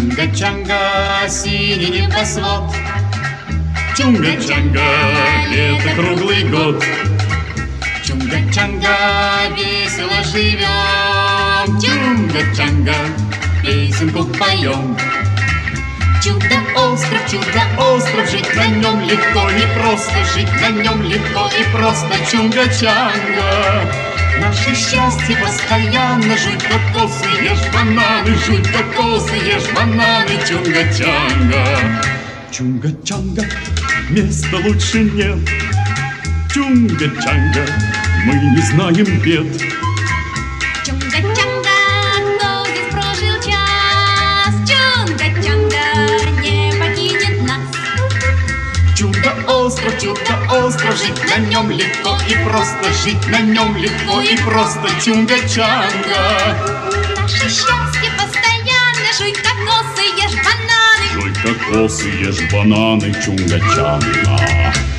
Чунга-чанга, синий небосвод. Чунга-чанга, лето круглый год. Чунга-чанга, весело живем. Чунга-чанга, песенку поем. Чудо-остров, жить на нем легко и просто. Жить на нем легко и просто. Чунга-чанга, наше счастье постоянно. Жуй кокосы, ешь бананы. Жуй кокосы, ешь бананы. Чунга-чанга. Чунга-чанга, места лучше нет. Чунга-чанга, мы не знаем бед. Чунга-чанга, кто здесь прожил час? Чунга-чанга не покинет нас. Чудо-остров, жить на нем легко и просто. Жить на нем легко и просто. Чунга-чанга, Наше счастье постоянно. Жуй кокосы, ешь бананы. жуй кокосы, ешь бананы. Чунга-чанга.